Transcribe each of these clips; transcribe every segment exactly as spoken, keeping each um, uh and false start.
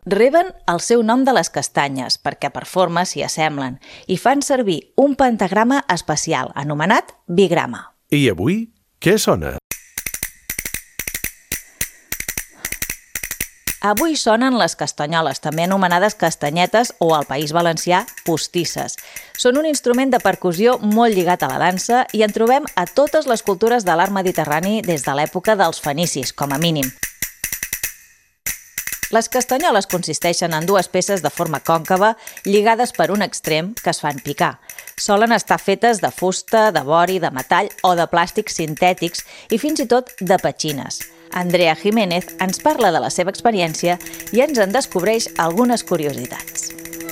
Reben el seu nom de les castanyes perquè per forma s'hi assemblen i fan servir un pentagrama especial anomenat bigrama. I avui, què sona? Avui sonen les castanyoles, també anomenades castanyetes o al País Valencià postisses. Són un instrument de percussió molt lligat a la dansa i en trobem a totes les cultures de l'art mediterrani des de l'època dels fenicis, com a mínim. Les castanyoles consisteixen en dues peces de forma còncava lligades per un extrem que es fan picar. Solen estar fetes de fusta, de vori, de metall o de plàstics sintètics i fins i tot de petxines. Andrea Jiménez ens parla de la seva experiència i ens en descobreix algunes curiositats.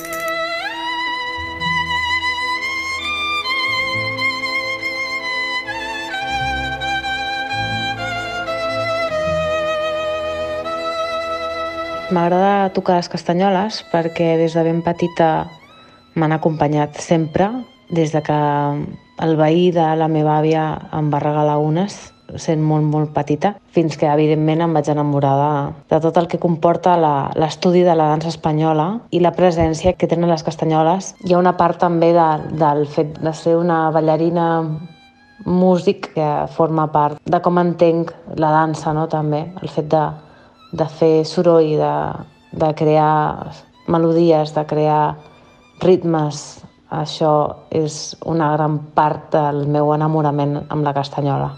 M'agrada tocar les castanyoles perquè des de ben petita m'han acompanyat sempre, des de que el veí de la meva àvia em va regalar unes, sent molt, molt petita, fins que, evidentment, em vaig enamorar de, de tot el que comporta la, l'estudi de la dansa espanyola i la presència que tenen les castanyoles. Hi ha una part també de, del fet de ser una ballarina músic que forma part de com entenc la dansa, no? També el fet de, de fer soroll, de, de crear melodies, de crear ritmes. Això és una gran part del meu enamorament amb la castanyola.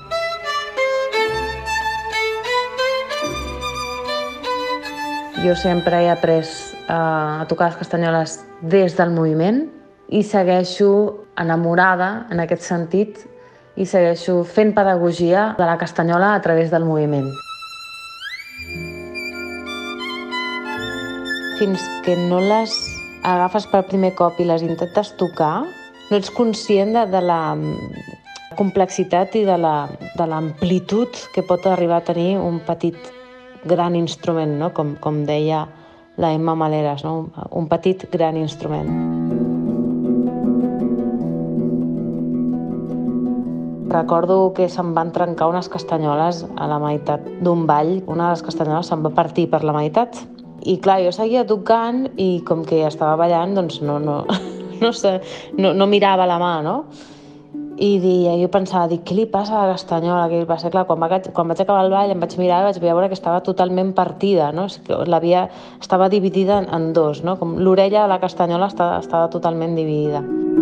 Jo sempre he après a tocar les castanyoles des del moviment i segueixo enamorada en aquest sentit i segueixo fent pedagogia de la castanyola a través del moviment. Fins que no les agafes per primer cop i les intentes tocar, no ets conscient de, de la complexitat i de la, de l'amplitud que pot arribar a tenir un petit gran instrument, no? com, com deia la Emma Maleras, no? Un petit gran instrument. Recordo que se'm van trencar unes castanyoles a la meitat d'un ball. Una de les castanyoles se'm va partir per la meitat. I clar, jo seguia tocant i com que estava ballant, doncs no, no, no, sé, no, no mirava la mà, no? I dia, jo pensava, dic, què li passa a la castanyola? Què li passa? Clar, quan, va, quan vaig acabar el ball em vaig mirar i vaig veure que estava totalment partida, no? L'havia, estava dividida en, en dos, no? Com l'orella de la castanyola estava, estava totalment dividida.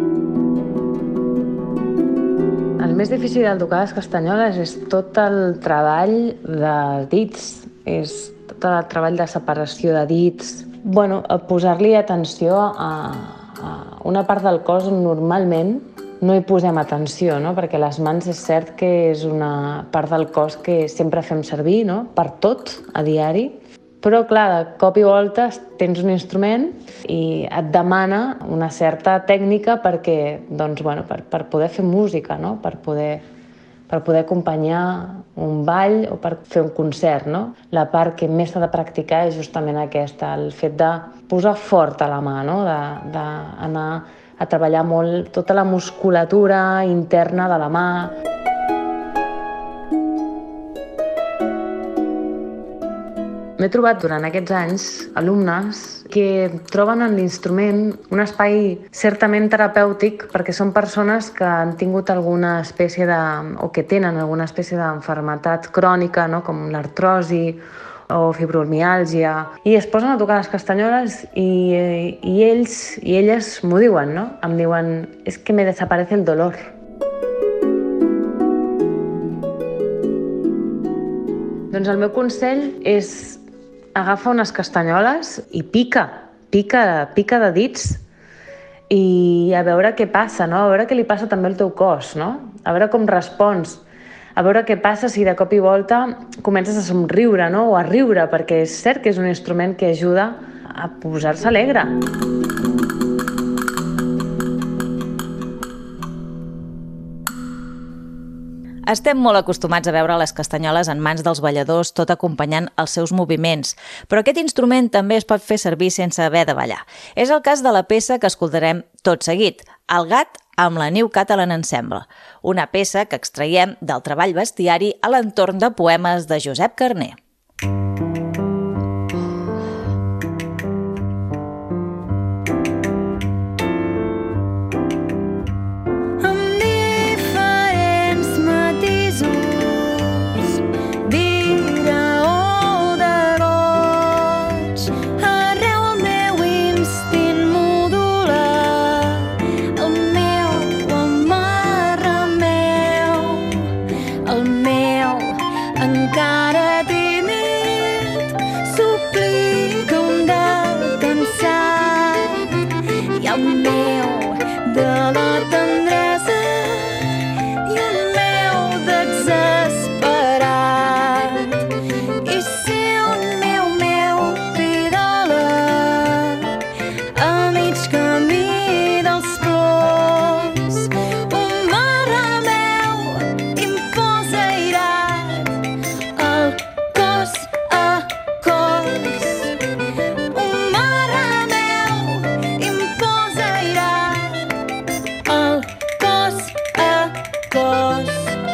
El més difícil del tocar les castanyoles és tot el treball de dits, és tot el treball de separació de dits. Bueno, posar-li atenció a, a una part del cos on normalment no hi posem atenció, no? Perquè les mans és cert que és una part del cos que sempre fem servir, no? Per tot, a diari. Però, clar, de cop i volta tens un instrument i et demana una certa tècnica perquè, doncs, bueno, per, per poder fer música, no? Per poder, per poder acompanyar un ball o per fer un concert, no? La part que més s'ha de practicar és justament aquesta, el fet de posar fort a la mà, no? De, d'anar a treballar molt tota la musculatura interna de la mà. M'he trobat durant aquests anys alumnes que troben en l'instrument un espai certament terapèutic perquè són persones que han tingut alguna espècie de, o que tenen alguna espècie d'enfermetat crònica, no? Com l'artrosi o fibromiàlgia, i es posen a tocar les castanyoles i, i ells i elles m'ho diuen, no? Em diuen, és que me desaparece el dolor. Doncs el meu consell és agafa unes castanyoles i pica, pica, pica de dits i a veure què passa, no? A veure què li passa també al teu cos, no? A veure com respons. A veure què passa si de cop i volta comences a somriure, no? O a riure, perquè és cert que és un instrument que ajuda a posar-se alegre. Estem molt acostumats a veure les castanyoles en mans dels balladors, tot acompanyant els seus moviments, però aquest instrument també es pot fer servir sense haver de ballar. És el cas de la peça que escoltarem tot seguit, El gat amb la New Catalan Ensemble, una peça que extraiem del treball bestiari a l'entorn de poemes de Josep Carner. Adiós!